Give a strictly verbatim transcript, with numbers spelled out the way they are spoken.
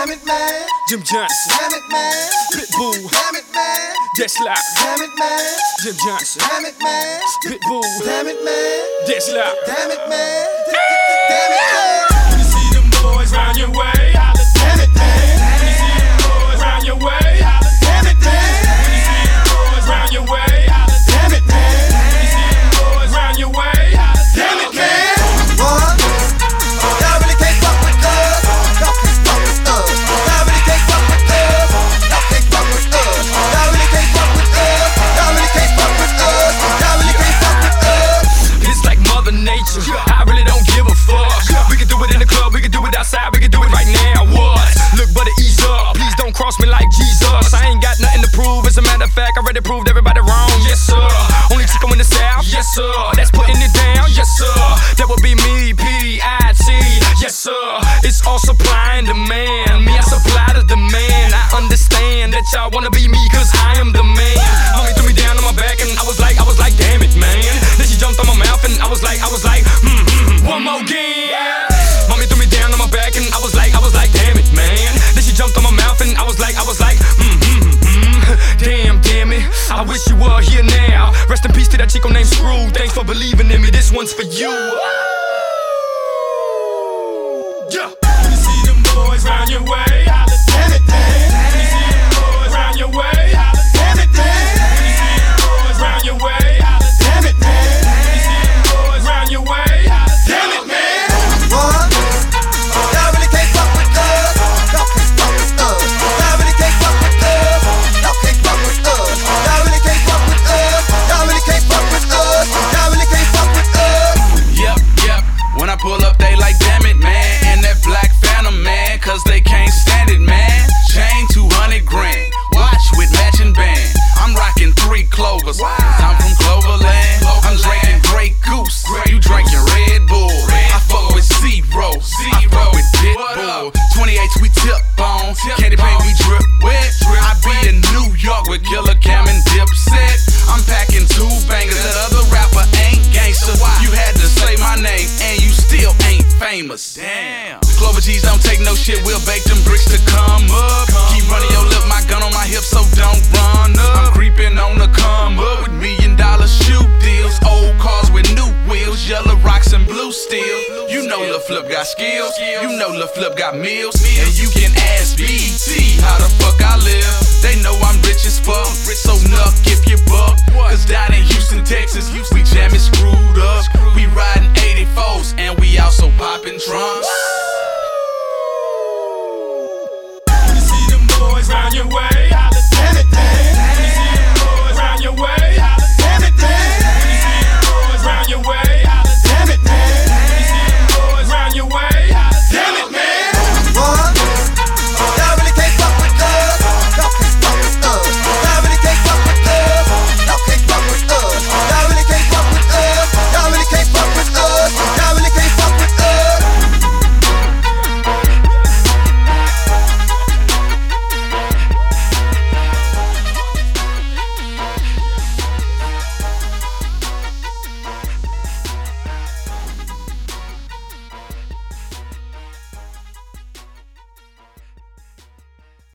Damn it, man. Jim Johnson. Damn it, man. Pitbull. Damn it, man. That's loud. Damn it, man. Jim Johnson. Damn it, man. Pitbull. Damn it, man. That's loud. Damn it, man. Damn it, man. When you see them boys round your way, holla. Damn it, man. When you see them boys round your way, holla. Damn it, man. When you see them boys round your way, holla. Damn it, man. When you see them boys round your way, holla. Damn it, man. What? Y'all really can't fuck with us. Y'all can't fuck with us. Y'all really can't fuck with us. Y'all can't fuck with us. Y'all really can't fuck with us. Y'all really can't fuck with us. Y'all really can't fuck with us. It's like Mother Nature. I really don't give a fuck. We can do it in the club, we can do it outside, we can do it right now. What? Look, but ease up. Please don't cross me like Jesus. I ain't got nothing to prove. As a matter of fact, I already proved everybody wrong. Yes, sir. Only Chico in the South. Yes, sir. That's putting it down. Yes, sir. That would be me, P I T. Yes, sir. It's all supply and demand. Me, I supply the demand. I understand that y'all wanna be me, cause I am the man. Mommy threw me down on my back and I was like, I was like, damn it, man. Then she jumped on my mouth and I was like, I was like, hmm, hmm, one more again. Mommy threw me down on my back and I was like, I was like, damn it, man. Then she jumped on my mouth and I was like, I was like, hmm, hmm, hmm. Damn, damn it. I wish you were here now. Rest in peace to that Chico named Screw. Thanks for believing in me. This one's for you. Yeah. When you see them boys round your way, holla. Damn it, man. When you see them boys round your way, holla. Damn it, man. When you see them boys round your way, holla. Damn it, man. When you see them boys round your way, holla. Damn it, man. What? Y'all really can't fuck with us. Y'all can't fuck with us. Y'all really can't fuck with us. Y'all can't fuck with us. Y'all really can't fuck with us. Y'all really can't fuck with us. Y'all really can't fuck with us. Yep, yep. When I pull up, they like, damn it, man. And that black phantom, man, cause they can't stand it, man. Chain two hundred grand. Watch with matching band. I'm rocking three clovers. I'm from Cloverland. I'm drinking Grey Goose. You drinking Red Bull. I fuck with Zero. I fuck with Pitbull. twenty-eights we tip on. Candy paint we drip wet. I be in New York with Killer Cam and Dipset. I'm packing two bangers. That other rapper ain't gangster. You had to say my name and you still ain't famous. Damn. Clover G's don't take no shit. We'll bake them bricks to come up. Keep running your lip, my gun on my hip, so don't run up. I'm creeping on the come up with million dollar shoe deals. Old cars with new wheels, yellow rocks and blue steel. You know Lil Flip got skills. You know Lil Flip got meals. And you can ask B E T how the fuck I live. They know I'm rich as fuck, so nuck if you buck. Cause down in Houston, Texas, we jamming screwed up. We riding eighty-fours and we also popping trunks. When you see them boys round your way,